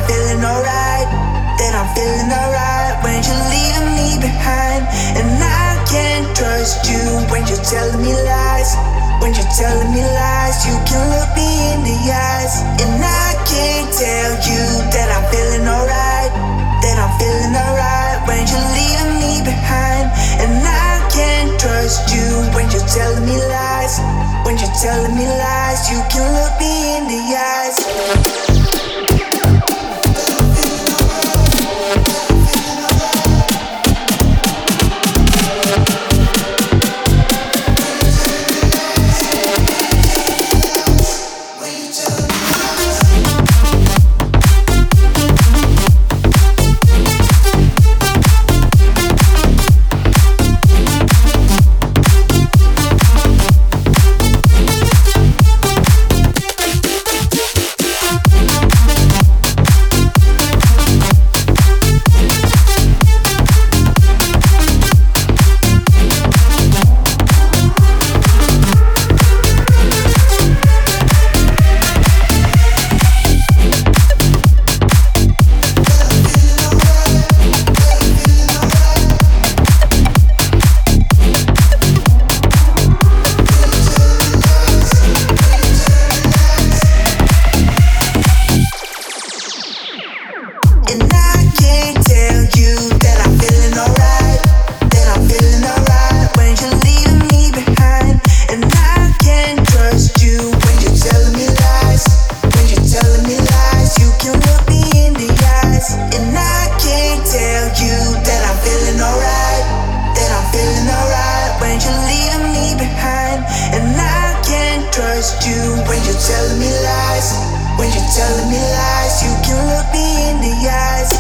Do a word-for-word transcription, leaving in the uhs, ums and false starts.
feeling alright, that I'm feeling alright when you're leaving me behind. And I can't trust you when you're telling me lies. When you're telling me lies, you can look me in the eyes. And I can't tell you that I'm feeling alright, that I'm feeling alright when you're leaving me behind. And I can't trust you when you're telling me lies. When you're telling me lies, you can look me in the eyes. You when you're telling me lies, when you're telling me lies, you can look me in the eyes.